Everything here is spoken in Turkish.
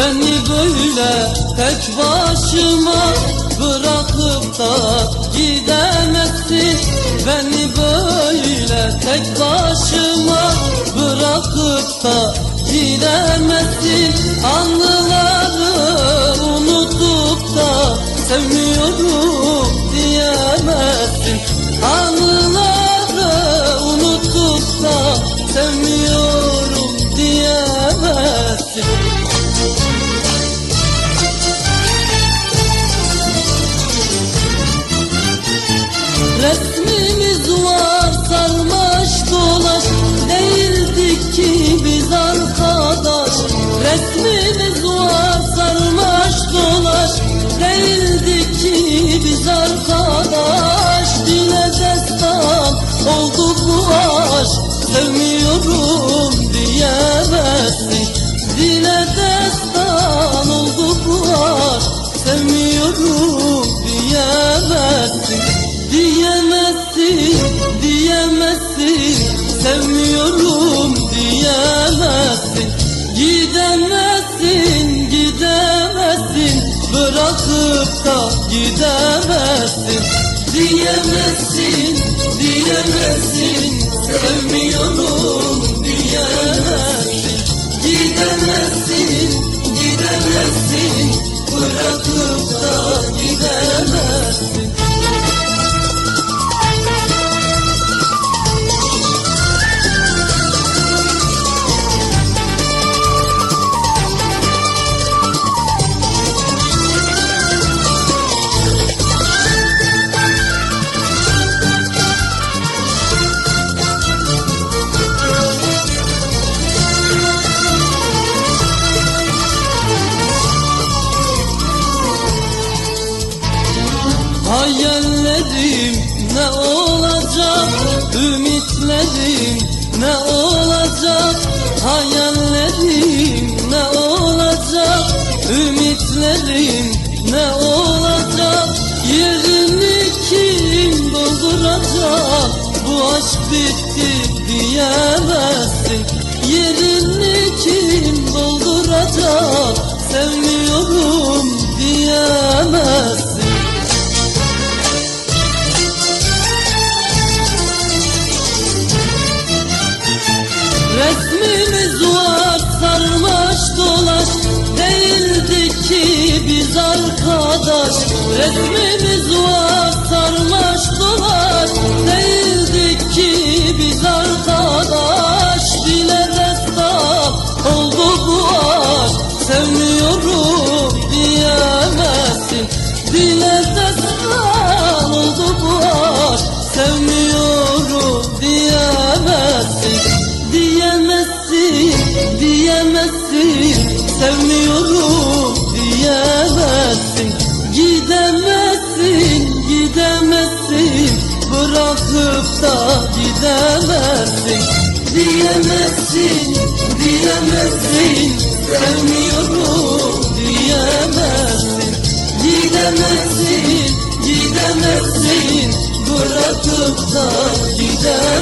Beni böyle tek başıma bırakıp da gidemezsin. Beni böyle tek başıma bırakıp da gidemezsin. Anıları unutup da sevmiyorum diyemezsin. Anıları unutup da sevmiyorum diyemezsin. Resmimiz var sarmaş dolaş, değildik ki biz arkadaş. Resmimiz var sarmaş dolaş, değildik ki biz arkadaş. Dile destan oldu bu aşk, sevmiyorum diyemezsin. Dile destan oldu bu aşk, sevmiyorum diyemezsin. Diyemezsin, diyemezsin, sevmiyorum diyemezsin. Gidemezsin, gidemezsin, bırakıp da gidemezsin. Diyemezsin, diyemezsin, sevmiyorum diyemezsin. Gidemezsin, gidemezsin, bırakıp da gidemezsin. Hayallerim ne olacak, ümitlerim ne olacak? Hayallerim ne olacak, ümitlerim ne olacak? Yerini kim dolduracak, bu aşk bitti diyemezsin. Yerini kim dolduracak, sevmiyorum diyemezsin. Resmimiz var sarmaş dolaş, değildik ki biz arkadaş. Resmimiz var sarmaş dolaş, değildik ki biz arkadaş. Dile destan oldu bu aşk, sevmiyorum diyemezsin. Dile destan oldu bu aşk, sevmiyorum diyemezsin. Diyemezsin, diyemezsin, sevmiyorum diyemezsin. Gidemezsin, gidemezsin, bırakıp da gidemezsin. Diyemezsin, diyemezsin, sevmiyorum diyemezsin. Gidemezsin, gidemezsin, bırakıp da gidemezsin.